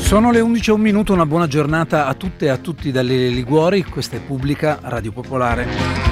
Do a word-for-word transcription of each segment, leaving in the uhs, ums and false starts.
Sono le undici e un minuto, una buona giornata a tutte e a tutti dalle Liguori, questa è Pubblica Radio Popolare.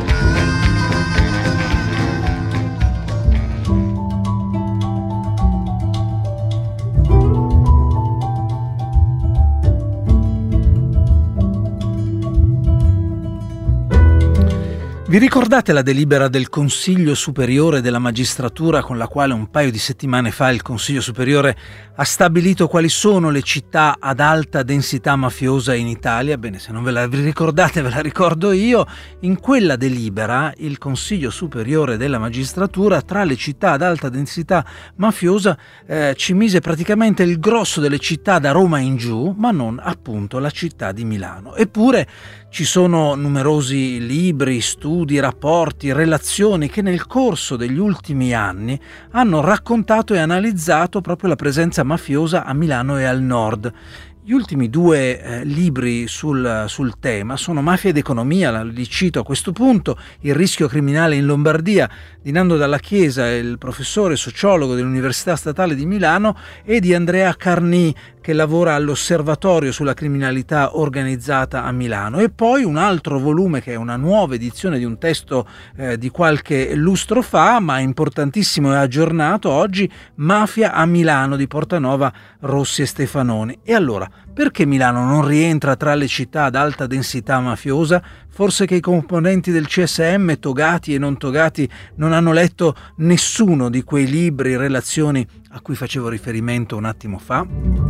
Vi ricordate la delibera del Consiglio Superiore della Magistratura con la quale un paio di settimane fa il Consiglio Superiore ha stabilito quali sono le città ad alta densità mafiosa in Italia? Bene, se non ve la ricordate ve la ricordo io. In quella delibera il Consiglio Superiore della Magistratura tra le città ad alta densità mafiosa eh, ci mise praticamente il grosso delle città da Roma in giù, ma non appunto la città di Milano. Eppure ci sono numerosi libri, studi, rapporti, relazioni che nel corso degli ultimi anni hanno raccontato e analizzato proprio la presenza mafiosa a Milano e al nord. Gli ultimi due eh, libri sul, sul tema sono Mafia ed economia, li cito a questo punto, Il rischio criminale in Lombardia di Nando Dalla Chiesa, il professore sociologo dell'Università Statale di Milano, e di Andrea Carnì, che lavora all'Osservatorio sulla criminalità organizzata a Milano, e poi un altro volume che è una nuova edizione di un testo eh, di qualche lustro fa, ma importantissimo e aggiornato oggi, Mafia a Milano di Portanova, Rossi e Stefanoni. E allora, perché Milano non rientra tra le città ad alta densità mafiosa? Forse che i componenti del C S M, togati e non togati, non hanno letto nessuno di quei libri, relazioni a cui facevo riferimento un attimo fa?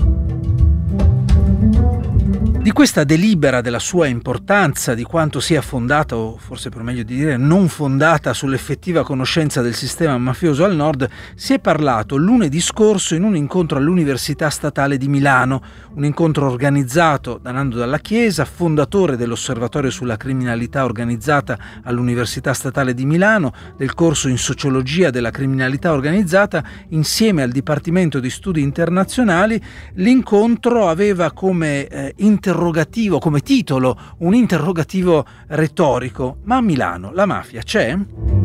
Di questa delibera, della sua importanza, di quanto sia fondata, o forse per meglio di dire non fondata, sull'effettiva conoscenza del sistema mafioso al nord, si è parlato lunedì scorso in un incontro all'Università Statale di Milano, un incontro organizzato da Nando Dalla Chiesa, fondatore dell'Osservatorio sulla criminalità organizzata all'Università Statale di Milano, del corso in Sociologia della criminalità organizzata, insieme al Dipartimento di Studi Internazionali. L'incontro aveva come eh, interrogativo, come titolo, un interrogativo retorico: ma a Milano la mafia c'è?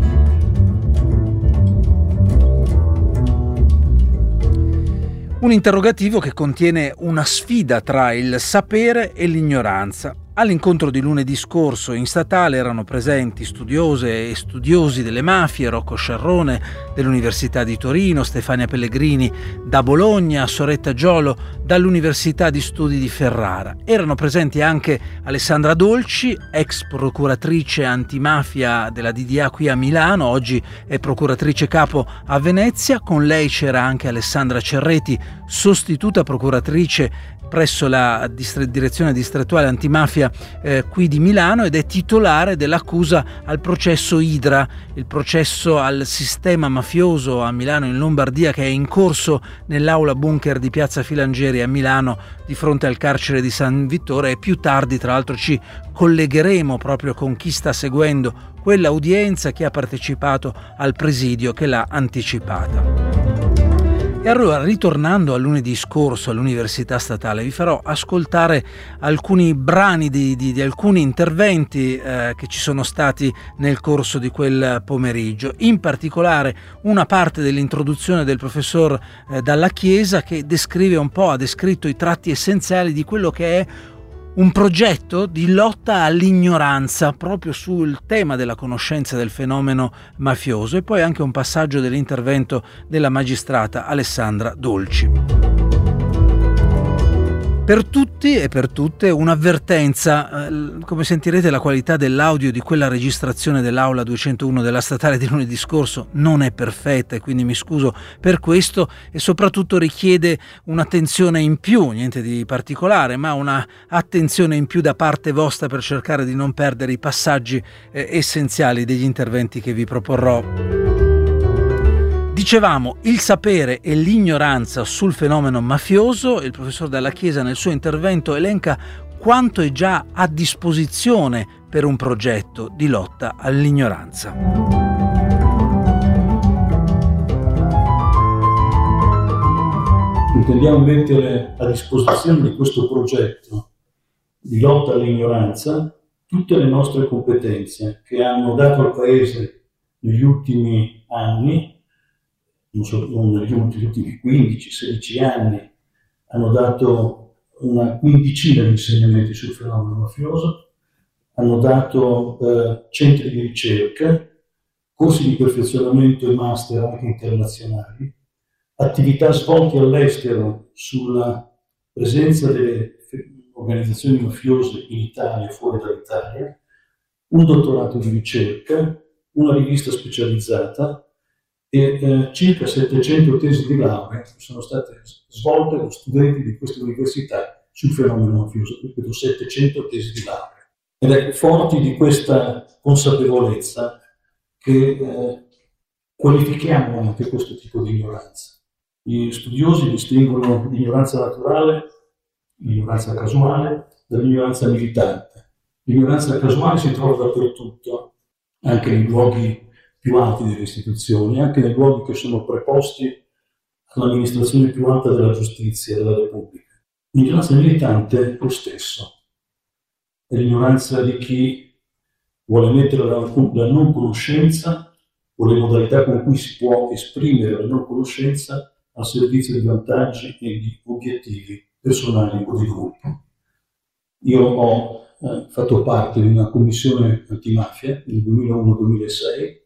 Un interrogativo che contiene una sfida tra il sapere e l'ignoranza. All'incontro di lunedì scorso in statale erano presenti studiose e studiosi delle mafie, Rocco Sciarrone dell'Università di Torino, Stefania Pellegrini da Bologna, Soretta Giolo dall'Università di Studi di Ferrara. Erano presenti anche Alessandra Dolci, ex procuratrice antimafia della D D A qui a Milano, oggi è procuratrice capo a Venezia. Con lei c'era anche Alessandra Cerreti, sostituta procuratrice presso la direzione distrettuale antimafia eh, qui di Milano, ed è titolare dell'accusa al processo Idra, il processo al sistema mafioso a Milano e in Lombardia, che è in corso nell'aula bunker di Piazza Filangieri a Milano di fronte al carcere di San Vittore. E più tardi tra l'altro ci collegheremo proprio con chi sta seguendo quell'udienza, chi ha partecipato al presidio che l'ha anticipata. E allora, ritornando a lunedì scorso all'Università Statale, vi farò ascoltare alcuni brani di, di, di alcuni interventi eh, che ci sono stati nel corso di quel pomeriggio. In particolare una parte dell'introduzione del professor eh, Dalla Chiesa, che descrive un po', ha descritto i tratti essenziali di quello che è un progetto di lotta all'ignoranza proprio sul tema della conoscenza del fenomeno mafioso, e poi anche un passaggio dell'intervento della magistrata Alessandra Dolci. Per tutti e per tutte un'avvertenza: come sentirete la qualità dell'audio di quella registrazione dell'aula duecentouno della statale di lunedì scorso non è perfetta, e quindi mi scuso per questo, e soprattutto richiede un'attenzione in più, niente di particolare, ma una attenzione in più da parte vostra per cercare di non perdere i passaggi eh, essenziali degli interventi che vi proporrò. Dicevamo, il sapere e l'ignoranza sul fenomeno mafioso. Il professor Dalla Chiesa nel suo intervento elenca quanto è già a disposizione per un progetto di lotta all'ignoranza. Intendiamo mettere a disposizione di questo progetto di lotta all'ignoranza tutte le nostre competenze che hanno dato al Paese negli ultimi anni, non so, non negli ultimi quindici sedici anni, hanno dato una quindicina di insegnamenti sul fenomeno mafioso, hanno dato eh, centri di ricerca, corsi di perfezionamento e master anche internazionali, attività svolte all'estero sulla presenza delle organizzazioni mafiose in Italia e fuori dall'Italia, un dottorato di ricerca, una rivista specializzata e eh, circa settecento tesi di laurea che sono state svolte da studenti di queste università sul fenomeno mafioso, ripeto, settecento tesi di laurea. Ed è forti di questa consapevolezza che eh, qualifichiamo anche questo tipo di ignoranza. Gli studiosi distinguono l'ignoranza naturale, l'ignoranza casuale, dall'ignoranza militante. L'ignoranza casuale si trova dappertutto, anche nei luoghi più alti delle istituzioni, anche nei luoghi che sono preposti all'amministrazione più alta della giustizia della Repubblica. L'ignoranza militante è lo stesso. È l'ignoranza di chi vuole mettere la, la non conoscenza o le modalità con cui si può esprimere la non conoscenza al servizio di vantaggi e di obiettivi personali o di gruppo. Io ho eh, fatto parte di una commissione antimafia nel duemilauno duemilasei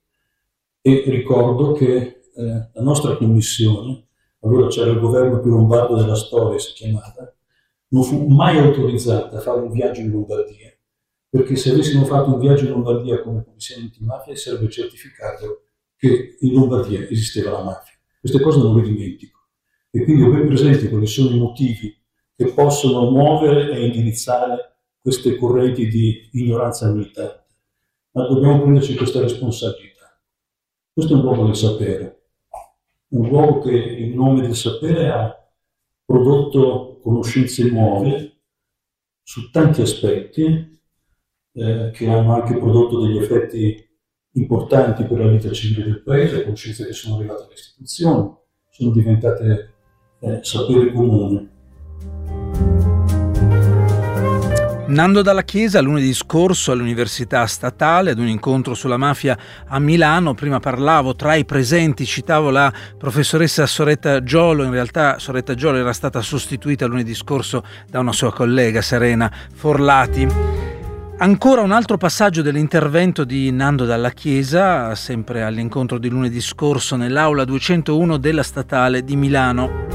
e ricordo che eh, la nostra commissione, allora c'era il governo più lombardo della storia, si chiamava, non fu mai autorizzata a fare un viaggio in Lombardia, perché se avessimo fatto un viaggio in Lombardia come commissione antimafia sarebbe certificato che in Lombardia esisteva la mafia. Queste cose non le dimentico e quindi ho ben presente quali sono i motivi che possono muovere e indirizzare queste correnti di ignoranza militante, ma dobbiamo prenderci questa responsabilità. Questo è un luogo del sapere, un luogo che in nome del sapere ha prodotto conoscenze nuove su tanti aspetti, eh, che hanno anche prodotto degli effetti importanti per la vita civile del paese, conoscenze che sono arrivate alle istituzioni, sono diventate eh, sapere comune. Nando Dalla Chiesa lunedì scorso all'Università Statale ad un incontro sulla mafia a Milano. Prima parlavo, tra i presenti citavo la professoressa Soretta Giolo. In realtà Soretta Giolo era stata sostituita lunedì scorso da una sua collega, Serena Forlati. Ancora un altro passaggio dell'intervento di Nando Dalla Chiesa, sempre all'incontro di lunedì scorso nell'aula duecentouno della Statale di Milano.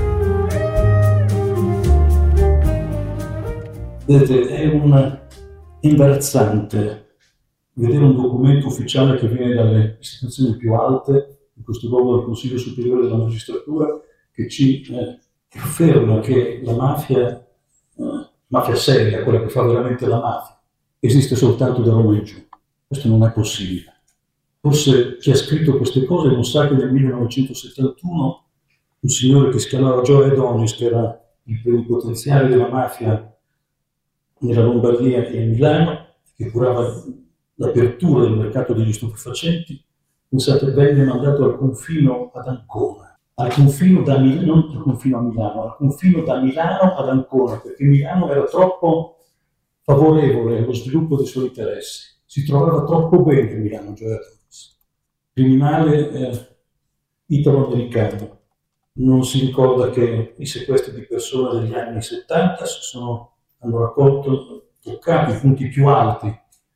Vedete, è un imbarazzante vedere un documento ufficiale che viene dalle istituzioni più alte, in questo luogo del Consiglio Superiore della Magistratura, che ci eh, afferma che la mafia, eh, mafia seria, quella che fa veramente la mafia, esiste soltanto da Roma in giù. Questo non è possibile. Forse chi ha scritto queste cose non sa che nel millenovecentosettantuno un signore che si chiamava Joe Adonis, che era il plenipotenziario della mafia nella Lombardia e a Milano, che curava l'apertura del mercato degli stupefacenti, pensate, venne mandato al confino ad Ancona, al confino da Milano, non al confino a Milano, al confino da Milano ad Ancona, perché Milano era troppo favorevole allo sviluppo dei suoi interessi, si trovava troppo bene Milano, Joe Adonis, criminale eh, italo-americano. Non si ricorda che i sequestri di persone degli anni settanta si sono hanno raccolto, toccato i punti più alti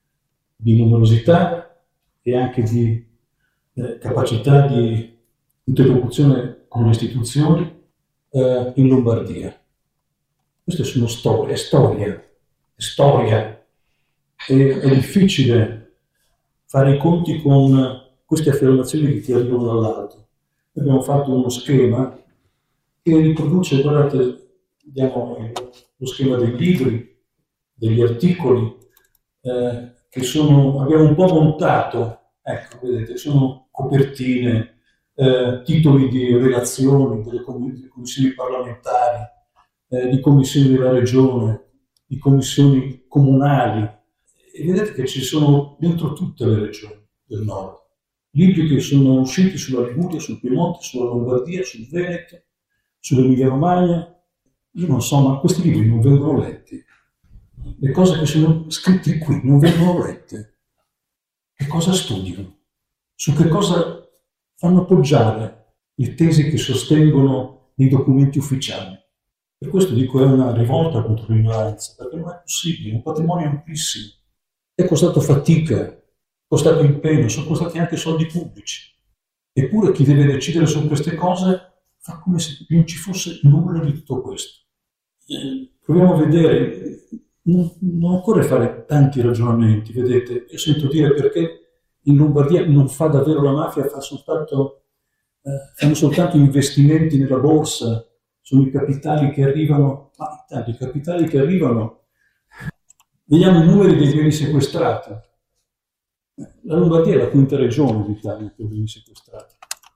di numerosità e anche di eh, capacità di interlocuzione con le istituzioni eh, in Lombardia. Queste sono storie, è storia, è storia. E, è difficile fare i conti con queste affermazioni che ti arrivano dall'alto. Abbiamo fatto uno schema che riproduce, guardate, diamo lo schema dei libri, degli articoli, eh, che sono, abbiamo un po' montato, ecco, vedete, sono copertine, eh, titoli di relazioni delle commissioni parlamentari, eh, di commissioni della regione, di commissioni comunali, e vedete che ci sono dentro tutte le regioni del nord. Libri che sono usciti sulla Liguria, sul Piemonte, sulla Lombardia, sul Veneto, sull'Emilia Romagna. Io non so, ma questi libri non vengono letti. Le cose che sono scritte qui non vengono lette. Che cosa studiano? Su che cosa fanno appoggiare le tesi che sostengono nei documenti ufficiali? Per questo dico è una rivolta contro l'ignoranza, perché non è possibile, è un patrimonio amplissimo. È costato fatica, è costato impegno, sono costati anche soldi pubblici. Eppure chi deve decidere su queste cose fa come se non ci fosse nulla di tutto questo. Eh, proviamo a vedere, non, non occorre fare tanti ragionamenti, vedete, io sento dire perché in Lombardia non fa davvero la mafia, fa soltanto, eh, fanno soltanto investimenti nella borsa, sono i capitali che arrivano, ma intanto i capitali che arrivano, vediamo i numeri dei beni sequestrati. La Lombardia è la quinta regione d'Italia per beni sequestrati.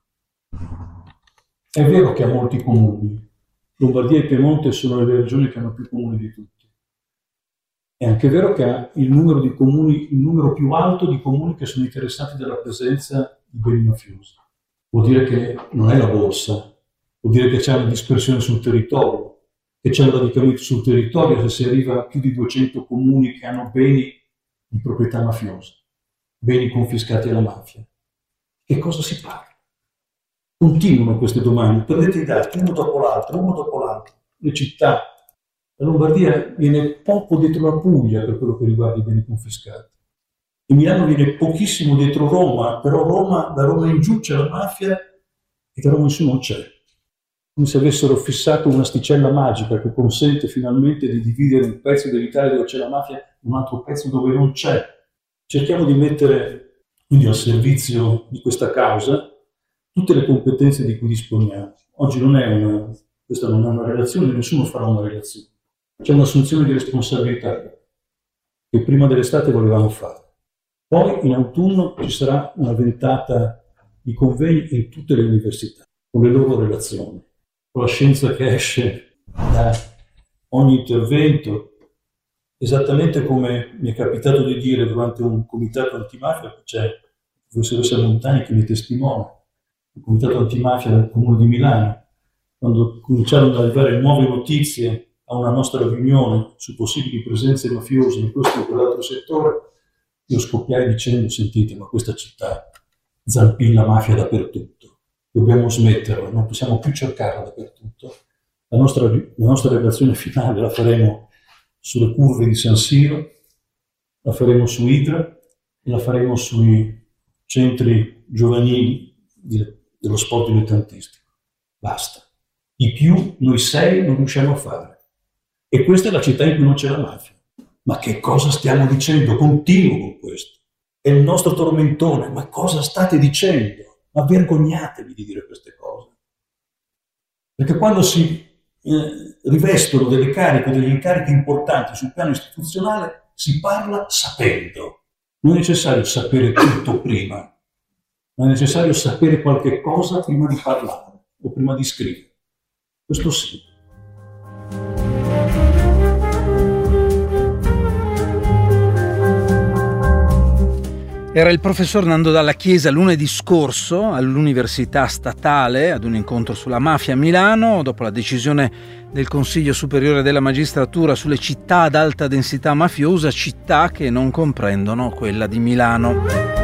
È vero che ha molti comuni, Lombardia e Piemonte sono le regioni che hanno più comuni di tutti. È anche vero che ha il numero di comuni, il numero più alto di comuni che sono interessati dalla presenza di beni mafiosi. Vuol dire che non è la borsa, vuol dire che c'è una dispersione sul territorio, che c'è un radicamento sul territorio se si arriva a più di duecento comuni che hanno beni di proprietà mafiosa, beni confiscati alla mafia. Che cosa si parla? Continuano queste domande, prendete i dati uno dopo l'altro, uno dopo l'altro, le città. La Lombardia viene poco dietro la Puglia per quello che riguarda i beni confiscati. E Milano viene pochissimo dietro Roma, però Roma, da Roma in giù c'è la mafia e da Roma in su non c'è. Come se avessero fissato un'asticella magica che consente finalmente di dividere un pezzo dell'Italia dove c'è la mafia e un altro pezzo dove non c'è. Cerchiamo di mettere quindi al servizio di questa causa tutte le competenze di cui disponiamo. Oggi non è una, questa non è una relazione, nessuno farà una relazione. C'è un'assunzione di responsabilità che prima dell'estate volevamo fare. Poi in autunno ci sarà una ventata di convegni in tutte le università, con le loro relazioni, con la scienza che esce da ogni intervento, esattamente come mi è capitato di dire durante un comitato antimafia, c'è il professoressa Montani che mi testimonia, il comitato antimafia del Comune di Milano, quando cominciarono ad arrivare nuove notizie a una nostra riunione su possibili presenze mafiose in questo o quell'altro settore, io scoppiai dicendo: sentite, ma questa città zampilla mafia dappertutto, dobbiamo smetterla, non possiamo più cercarla dappertutto. La nostra, la nostra relazione finale la faremo sulle curve di San Siro, la faremo su Idra e la faremo sui centri giovanili di, dello sport dilettantistico. Basta. Di più noi sei non riusciamo a fare. E questa è la città in cui non c'è la mafia. Ma che cosa stiamo dicendo? Continuo con questo. È il nostro tormentone. Ma cosa state dicendo? Ma vergognatevi di dire queste cose. Perché quando si eh, rivestono delle cariche, degli incarichi importanti sul piano istituzionale, si parla sapendo. Non è necessario sapere tutto prima, ma è necessario sapere qualche cosa prima di parlare o prima di scrivere. Questo sì. Era il professor Nando Dalla Chiesa lunedì scorso all'Università Statale ad un incontro sulla mafia a Milano, dopo la decisione del Consiglio Superiore della Magistratura sulle città ad alta densità mafiosa, città che non comprendono quella di Milano.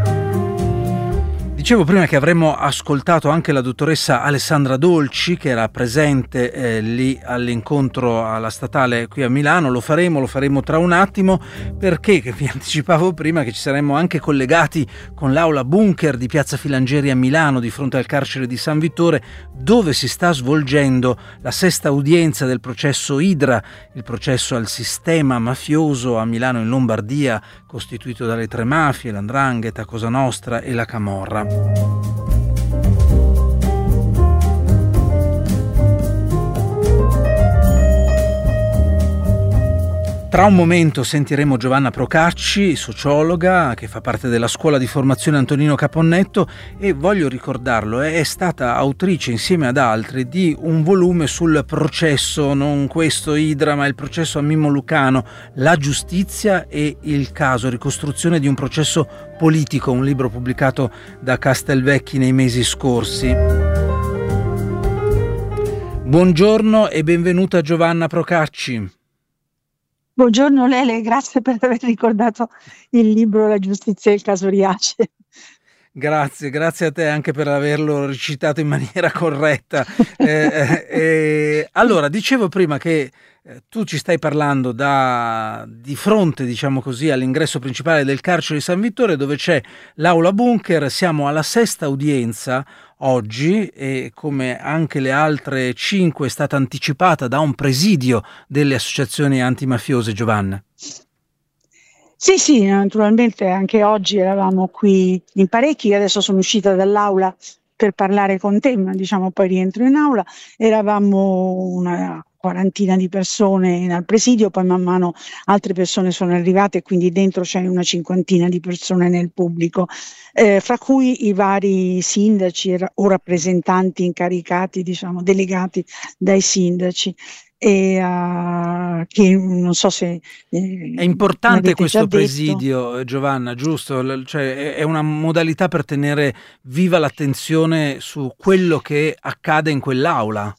Dicevo prima che avremmo ascoltato anche la dottoressa Alessandra Dolci, che era presente eh, lì all'incontro alla Statale qui a Milano. Lo faremo, lo faremo tra un attimo, perché, che vi anticipavo prima, che ci saremmo anche collegati con l'aula bunker di Piazza Filangieri a Milano, di fronte al carcere di San Vittore, dove si sta svolgendo la sesta udienza del processo Idra, il processo al sistema mafioso a Milano in Lombardia, costituito dalle tre mafie, l'Andrangheta, Cosa Nostra e la Camorra. Tra un momento sentiremo Giovanna Procacci, sociologa che fa parte della scuola di formazione Antonino Caponnetto, e voglio ricordarlo, è stata autrice insieme ad altri di un volume sul processo, non questo Idra ma il processo a Mimmo Lucano, La giustizia e il caso, ricostruzione di un processo politico, un libro pubblicato da Castelvecchi nei mesi scorsi. Buongiorno e benvenuta Giovanna Procacci. Buongiorno Lele, grazie per aver ricordato il libro La giustizia e il caso Riace. Grazie, grazie a te anche per averlo recitato in maniera corretta. Eh, eh, eh, allora, dicevo prima che eh, tu ci stai parlando da di fronte, diciamo così, all'ingresso principale del carcere di San Vittore, dove c'è l'aula bunker. Siamo alla sesta udienza oggi e, come anche le altre cinque, è stata anticipata da un presidio delle associazioni antimafiose, Giovanna. Sì, sì, naturalmente anche oggi eravamo qui in parecchi, adesso sono uscita dall'aula per parlare con te, ma diciamo poi rientro in aula. Eravamo una quarantina di persone al presidio, poi man mano altre persone sono arrivate, quindi dentro c'è una cinquantina di persone nel pubblico, eh, fra cui i vari sindaci o rappresentanti incaricati, diciamo delegati dai sindaci. E uh, che non so se eh, è importante questo detto. presidio, Giovanna, giusto? Cioè, è una modalità per tenere viva l'attenzione su quello che accade in quell'aula.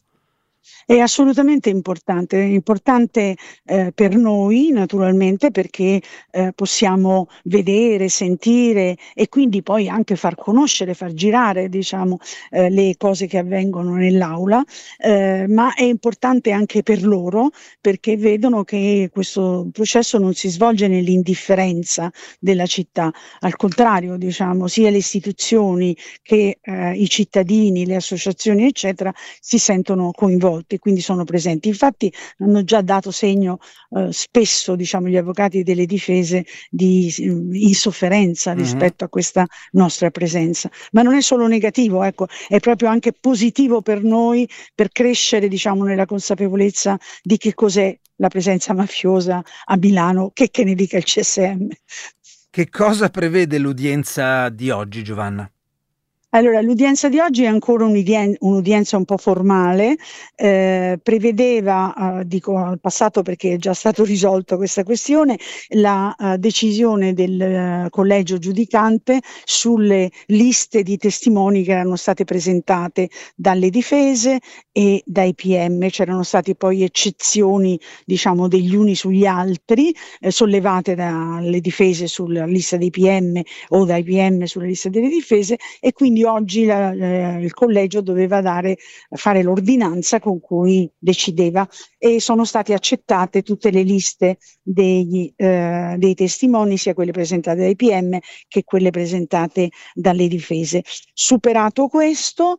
È assolutamente importante, è importante eh, per noi naturalmente, perché eh, possiamo vedere, sentire e quindi poi anche far conoscere, far girare, diciamo, eh, le cose che avvengono nell'aula, eh, ma è importante anche per loro, perché vedono che questo processo non si svolge nell'indifferenza della città, al contrario, diciamo, sia le istituzioni che eh, i cittadini, le associazioni eccetera si sentono coinvolti, quindi sono presenti. Infatti hanno già dato segno eh, spesso, diciamo, gli avvocati delle difese di eh, insofferenza rispetto uh-huh. a questa nostra presenza, ma non è solo negativo, ecco, è proprio anche positivo per noi, per crescere, diciamo, nella consapevolezza di che cos'è la presenza mafiosa a Milano, che, che ne dica il C S M. Che cosa prevede l'udienza di oggi, Giovanna? Allora, l'udienza di oggi è ancora un'udien- un'udienza un po' formale, eh, prevedeva, eh, dico al passato perché è già stato risolto questa questione, la uh, decisione del uh, collegio giudicante sulle liste di testimoni che erano state presentate dalle difese e dai P M. C'erano state poi eccezioni, diciamo, degli uni sugli altri, eh, sollevate dalle difese sulla lista dei P M o dai P M sulla lista delle difese, e quindi oggi la, eh, il collegio doveva dare, fare l'ordinanza con cui decideva, e sono state accettate tutte le liste degli, eh, dei testimoni, sia quelle presentate dai P M che quelle presentate dalle difese. Superato questo,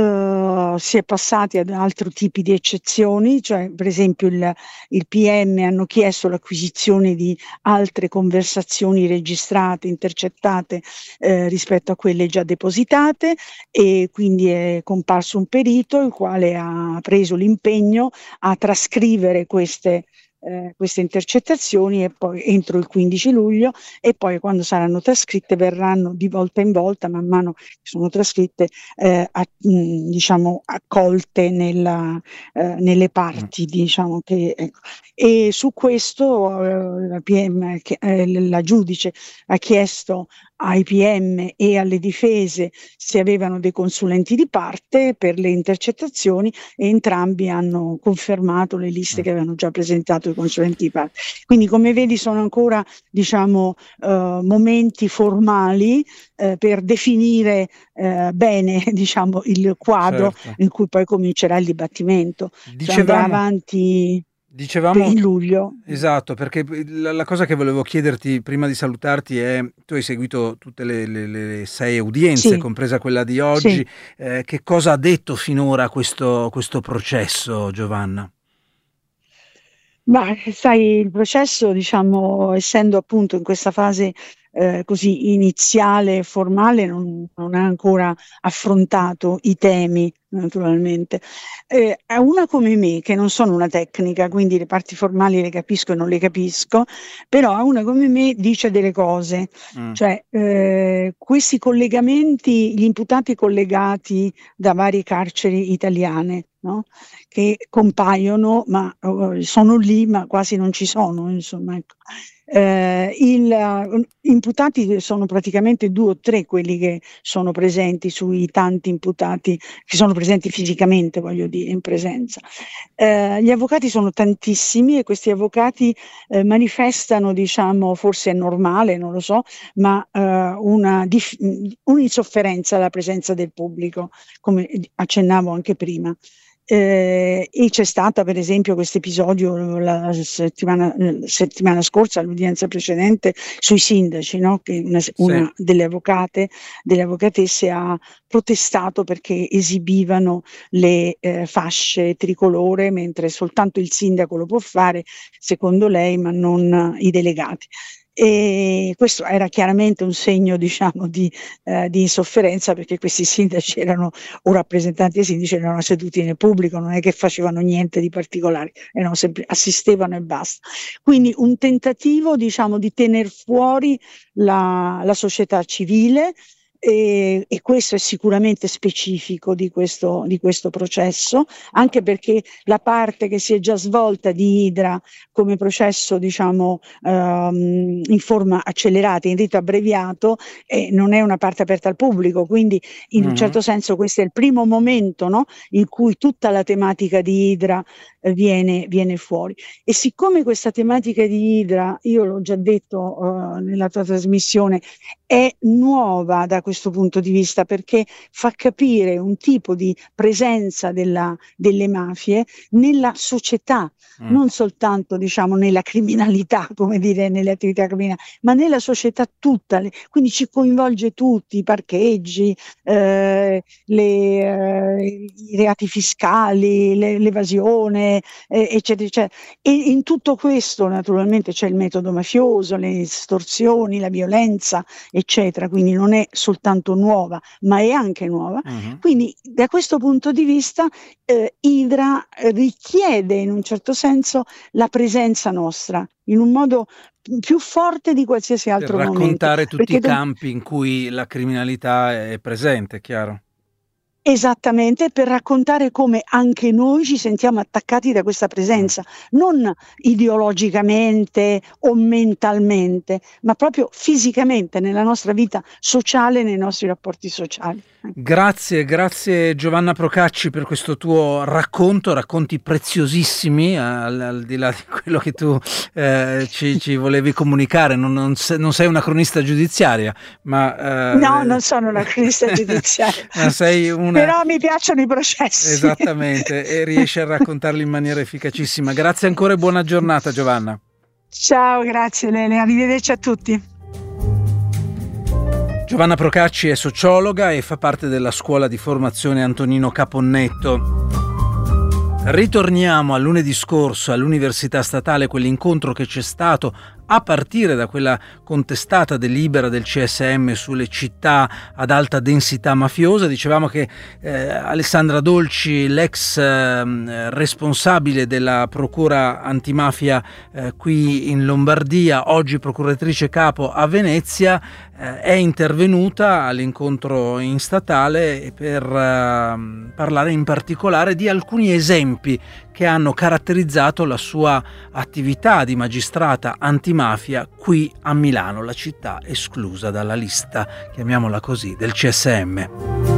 eh, si è passati ad altri tipi di eccezioni, cioè per esempio il, il P M hanno chiesto l'acquisizione di altre conversazioni registrate, intercettate eh, rispetto a quelle già depositate, e quindi è comparso un perito il quale ha preso l'impegno a trascrivere queste Eh, queste intercettazioni, e poi entro il quindici luglio, e poi quando saranno trascritte verranno di volta in volta, man mano che sono trascritte, eh, a, mh, diciamo accolte nella, eh, nelle parti, diciamo che, ecco. E su questo eh, la P M, che, eh, la giudice ha chiesto ai P M e alle difese se avevano dei consulenti di parte per le intercettazioni, e entrambi hanno confermato le liste che avevano già presentato i consulenti di parte. Quindi, come vedi, sono ancora, diciamo, eh, momenti formali eh, per definire eh, bene, diciamo, il quadro, certo, in cui poi comincerà il dibattimento. Dicevamo, cioè andrà avanti Dicevamo, in luglio. Esatto, perché la, la cosa che volevo chiederti prima di salutarti è: tu hai seguito tutte le, le, le sei udienze, sì, compresa quella di oggi, sì. eh, che cosa ha detto finora questo, questo processo, Giovanna? Ma sai, il processo, diciamo, essendo appunto in questa fase eh, così iniziale e formale, non, non ha ancora affrontato i temi, naturalmente. Eh, a una come me, che non sono una tecnica, quindi le parti formali le capisco e non le capisco, però a una come me dice delle cose, mm. cioè eh, questi collegamenti, gli imputati collegati da varie carceri italiane, no? Che compaiono, ma uh, sono lì, ma quasi non ci sono, insomma, ecco. Eh, il, uh, imputati sono praticamente due o tre quelli che sono presenti sui tanti imputati che sono presenti fisicamente, voglio dire, in presenza. Eh, gli avvocati sono tantissimi e questi avvocati eh, manifestano, diciamo, forse è normale, non lo so, ma eh, una dif- un'insofferenza alla presenza del pubblico, come accennavo anche prima. Eh, e c'è stata per esempio questo episodio la settimana, settimana scorsa, l'udienza precedente, sui sindaci, no? Che una, Sì. una delle avvocate, delle avvocatesse ha protestato perché esibivano le eh, fasce tricolore, mentre soltanto il sindaco lo può fare, secondo lei, ma non i delegati. E questo era chiaramente un segno, diciamo, di, eh, di insofferenza, perché questi sindaci erano, o rappresentanti dei sindaci, erano seduti nel pubblico, non è che facevano niente di particolare, erano sempre, assistevano e basta. Quindi un tentativo, diciamo, di tener fuori la, la società civile. E, e questo è sicuramente specifico di questo, di questo processo, anche perché la parte che si è già svolta di Idra come processo, diciamo, ehm, in forma accelerata, in rito abbreviato, eh, non è una parte aperta al pubblico, quindi in Mm-hmm. un certo senso questo è il primo momento, no, in cui tutta la tematica di Idra eh, viene, viene fuori. E siccome questa tematica di Idra, io l'ho già detto eh, nella tua trasmissione, è nuova da questo punto di vista, perché fa capire un tipo di presenza della, delle mafie nella società, mm. non soltanto, diciamo, nella criminalità, come dire, nelle attività criminali, ma nella società tutta. Quindi ci coinvolge tutti, i parcheggi, eh, le, eh, i reati fiscali, le, l'evasione, eh, eccetera, eccetera. E in tutto questo naturalmente c'è il metodo mafioso, le estorsioni, la violenza, eccetera, quindi non è soltanto nuova, ma è anche nuova. Uh-huh. Quindi da questo punto di vista eh, Idra richiede in un certo senso la presenza nostra in un modo più forte di qualsiasi altro per momento. raccontare tutti Perché i campi in cui la criminalità è presente, chiaro. Esattamente, per raccontare come anche noi ci sentiamo attaccati da questa presenza, non ideologicamente o mentalmente, ma proprio fisicamente nella nostra vita sociale, nei nostri rapporti sociali. Grazie, grazie Giovanna Procacci per questo tuo racconto, racconti preziosissimi, al, al di là di quello che tu eh, ci, ci volevi comunicare. Non, non, sei, non sei una cronista giudiziaria, ma... Eh, no, non sono una cronista giudiziaria, ma sei una... però mi piacciono i processi. Esattamente, e riesci a raccontarli in maniera efficacissima. Grazie ancora e buona giornata, Giovanna. Ciao, grazie Lele, arrivederci a tutti. Giovanna Procacci è sociologa e fa parte della scuola di formazione Antonino Caponnetto. Ritorniamo a lunedì scorso all'Università Statale, quell'incontro che c'è stato a partire da quella contestata delibera del C S M sulle città ad alta densità mafiosa. Dicevamo che eh, Alessandra Dolci, l'ex eh, responsabile della procura antimafia eh, qui in Lombardia, oggi procuratrice capo a Venezia, eh, è intervenuta all'incontro in statale per eh, parlare in particolare di alcuni esempi che hanno caratterizzato la sua attività di magistrata antimafia qui a Milano, la città esclusa dalla lista, chiamiamola così, del C S M.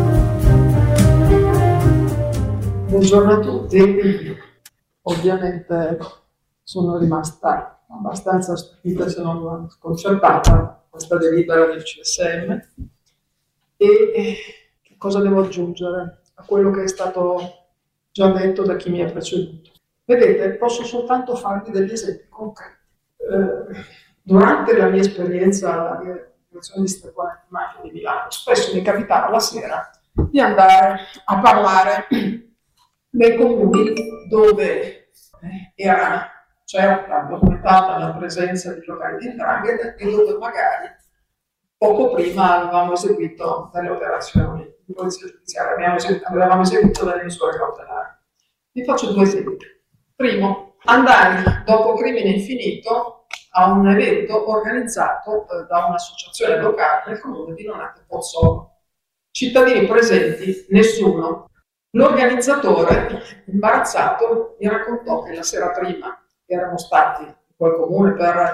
Buongiorno a tutti. Ovviamente sono rimasta abbastanza stupita, se non sconcertata, questa delibera del C S M. E che cosa devo aggiungere a quello che è stato già detto da chi mi ha preceduto? Vedete, posso soltanto farvi degli esempi concreti. Eh, durante la mia esperienza alla direzione distrettuale antimafia di Milano, spesso mi capitava la sera di andare a parlare nei comuni dove era certa, documentata la presenza di locali di 'ndrangheta e dove magari poco prima avevamo eseguito delle operazioni di polizia giudiziaria, abbiamo eseguito, avevamo eseguito delle misure cautelari. Vi faccio due esempi. Primo, andai dopo Crimine Infinito a un evento organizzato eh, da un'associazione locale nel comune di Nonate Pozzolo. Cittadini presenti, nessuno. L'organizzatore, imbarazzato, mi raccontò che la sera prima erano stati in quel comune per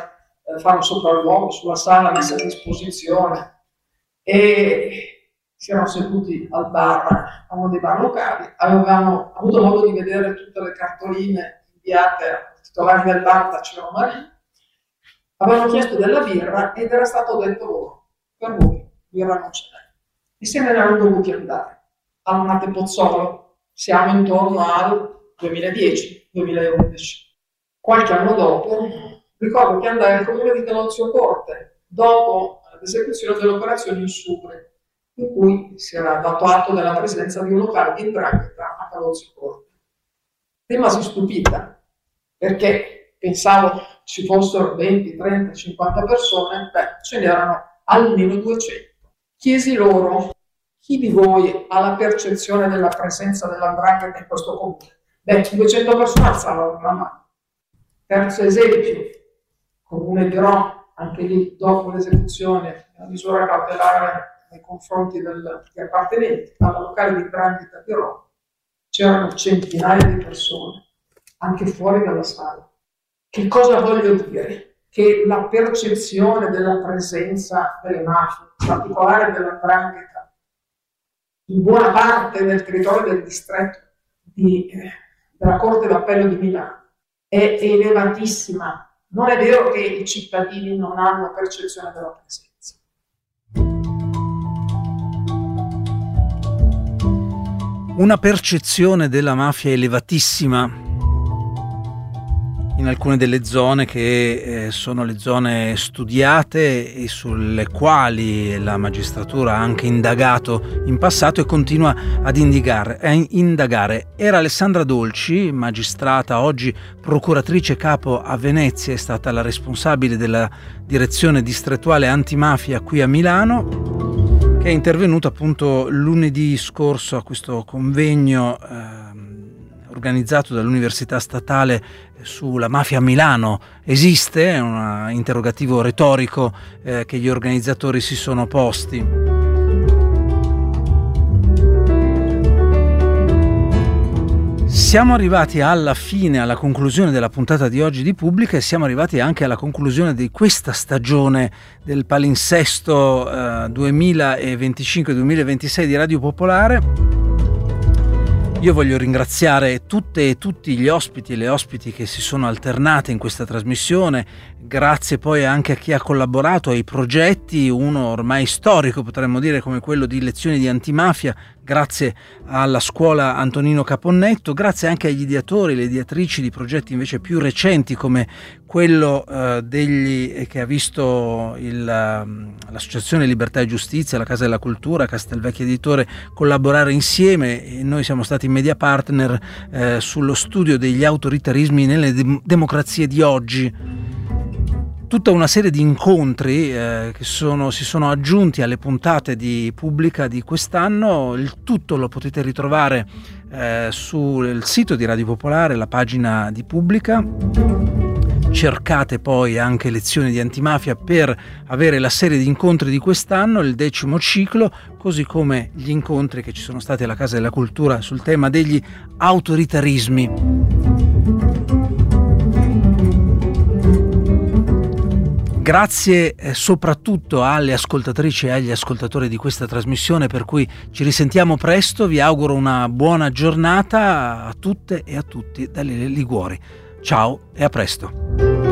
eh, fare un sopralluogo sulla sala messa a disposizione, e si erano seduti al bar, a uno dei bar locali, avevano avuto modo di vedere tutte le cartoline inviate al titolare del bar Tacero Marie, avevano chiesto della birra ed era stato detto loro: per voi birra non ce n'è, e se ne erano dovuti andare. Al Mate Pozzolo siamo intorno al duemiladieci duemilaundici. Qualche anno dopo ricordo che andai al comune di Calozio Corte dopo l'esecuzione dell'operazione Insubri, in cui si era dato atto della presenza di un locale di 'ndrangheta a Calozio Corte. Rimasi stupita perché pensavo ci fossero venti, trenta, cinquanta persone, beh, ce n'erano almeno duecento. Chiesi loro: chi di voi ha la percezione della presenza della 'ndrangheta in questo comune? Beh, duecento persone alzavano la mano. Terzo esempio, comune di Rho, anche lì dopo l'esecuzione della misura cautelare nei confronti degli appartenenti alla locale di 'ndrangheta di Rho, c'erano centinaia di persone, anche fuori dalla sala. Che cosa voglio dire? Che la percezione della presenza delle mafie, in particolare della 'ndrangheta, in buona parte del territorio del distretto di, eh, della Corte d'Appello di Milano è elevatissima. Non è vero che i cittadini non hanno percezione della presenza. Una percezione della mafia elevatissima in alcune delle zone che eh, sono le zone studiate e sulle quali la magistratura ha anche indagato in passato e continua ad indagare. A indagare. Era Alessandra Dolci, magistrata, oggi procuratrice capo a Venezia, è stata la responsabile della direzione distrettuale antimafia qui a Milano, che è intervenuta appunto lunedì scorso a questo convegno eh, organizzato dall'Università Statale sulla mafia a Milano. Esiste? È un interrogativo retorico eh, che gli organizzatori si sono posti. Siamo arrivati alla fine, alla conclusione della puntata di oggi di Pubblica, e siamo arrivati anche alla conclusione di questa stagione del palinsesto eh, duemilaventicinque duemilaventisei di Radio Popolare. Io voglio ringraziare tutte e tutti gli ospiti e le ospiti che si sono alternate in questa trasmissione. Grazie poi anche a chi ha collaborato ai progetti, uno ormai storico potremmo dire come quello di Lezioni di Antimafia, grazie alla scuola Antonino Caponnetto, grazie anche agli ideatori e le ideatrici di progetti invece più recenti come quello eh, degli eh, che ha visto il, uh, l'Associazione Libertà e Giustizia, la Casa della Cultura, Castelvecchio Editore collaborare insieme, e noi siamo stati media partner eh, sullo studio degli autoritarismi nelle dem- democrazie di oggi. Tutta una serie di incontri eh, che sono, si sono aggiunti alle puntate di Pubblica di quest'anno. Il tutto lo potete ritrovare eh, sul sito di Radio Popolare, la pagina di Pubblica. Cercate poi anche Lezioni di Antimafia per avere la serie di incontri di quest'anno, il decimo ciclo, così come gli incontri che ci sono stati alla Casa della Cultura sul tema degli autoritarismi. Grazie eh, soprattutto alle ascoltatrici e agli ascoltatori di questa trasmissione, per cui ci risentiamo presto. Vi auguro una buona giornata a tutte e a tutti da Lele Liguori. Ciao e a presto.